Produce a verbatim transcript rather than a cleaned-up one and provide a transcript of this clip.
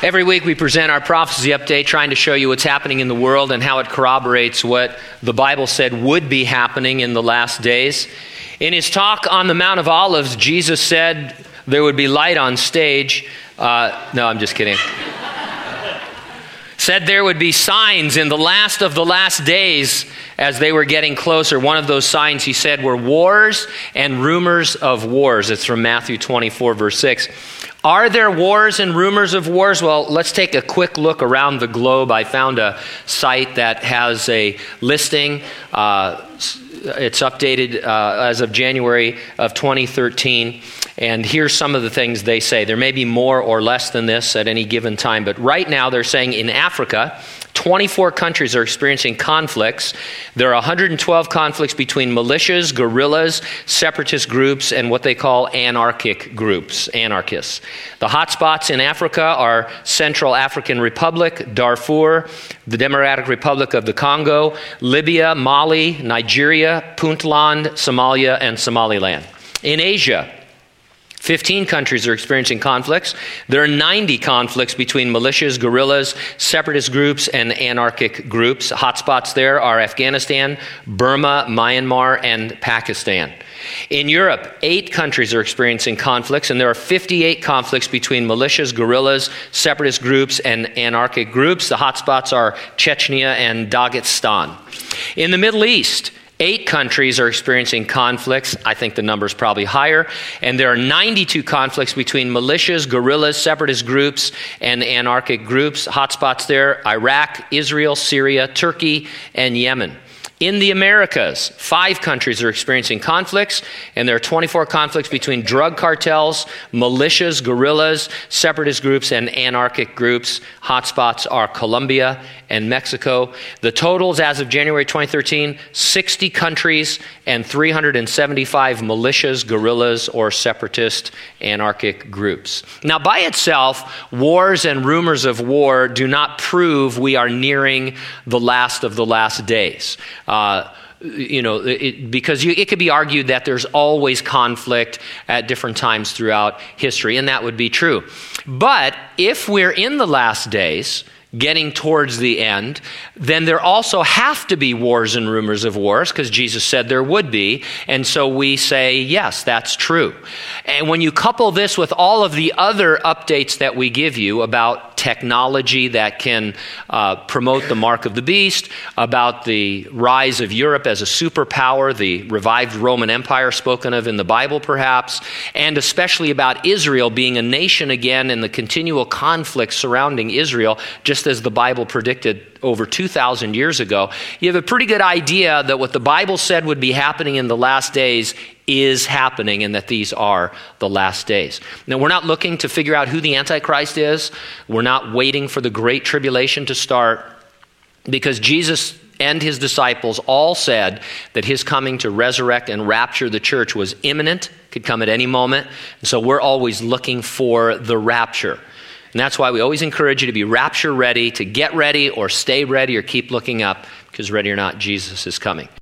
Every week we present our prophecy update, trying to show you what's happening in the world and how it corroborates what the Bible said would be happening in the last days. In his talk on the Mount of Olives, Jesus said there would be light on stage. Uh, no, I'm just kidding. Said there would be signs in the last of the last days as they were getting closer. One of those signs, he said, were wars and rumors of wars. It's from Matthew twenty-four, verse six. Are there wars and rumors of wars? Well, let's take a quick look around the globe. I found a site that has a listing. Uh, it's updated uh, as of January of twenty thirteen. And here's some of the things they say. There may be more or less than this at any given time, but right now they're saying in Africa, twenty-four countries are experiencing conflicts. There are one hundred twelve conflicts between militias, guerrillas, separatist groups, and what they call anarchic groups, anarchists. The hotspots in Africa are Central African Republic, Darfur, the Democratic Republic of the Congo, Libya, Mali, Nigeria, Puntland, Somalia, and Somaliland. In Asia, fifteen countries are experiencing conflicts. There are ninety conflicts between militias, guerrillas, separatist groups, and anarchic groups. Hotspots there are Afghanistan, Burma, Myanmar, and Pakistan. In Europe, eight countries are experiencing conflicts, and there are fifty-eight conflicts between militias, guerrillas, separatist groups, and anarchic groups. The hotspots are Chechnya and Dagestan. In the Middle East, Eight countries are experiencing conflicts. I think the number is probably higher. And there are ninety-two conflicts between militias, guerrillas, separatist groups, and anarchic groups. Hotspots there, Iraq, Israel, Syria, Turkey, and Yemen. In the Americas, five countries are experiencing conflicts, and there are twenty-four conflicts between drug cartels, militias, guerrillas, separatist groups, and anarchic groups. Hotspots are Colombia and Mexico. The totals as of January twenty thirteen, sixty countries and three hundred seventy-five militias, guerrillas, or separatist anarchic groups. Now, by itself, wars and rumors of war do not prove we are nearing the last of the last days. Uh, you know, it, because you, it could be argued that there's always conflict at different times throughout history, and that would be true. But if we're in the last days, getting towards the end, then there also have to be wars and rumors of wars, because Jesus said there would be, and so we say, yes, that's true. And when you couple this with all of the other updates that we give you about technology that can uh, promote the mark of the beast, about the rise of Europe as a superpower, the revived Roman Empire spoken of in the Bible perhaps, and especially about Israel being a nation again and the continual conflict surrounding Israel, just as the Bible predicted over two thousand years ago, you have a pretty good idea that what the Bible said would be happening in the last days is happening, and that these are the last days. Now, we're not looking to figure out who the Antichrist is. We're not waiting for the Great Tribulation to start, because Jesus and his disciples all said that his coming to resurrect and rapture the church was imminent, could come at any moment. And so we're always looking for the rapture. And that's why we always encourage you to be rapture ready, to get ready or stay ready or keep looking up, because ready or not, Jesus is coming.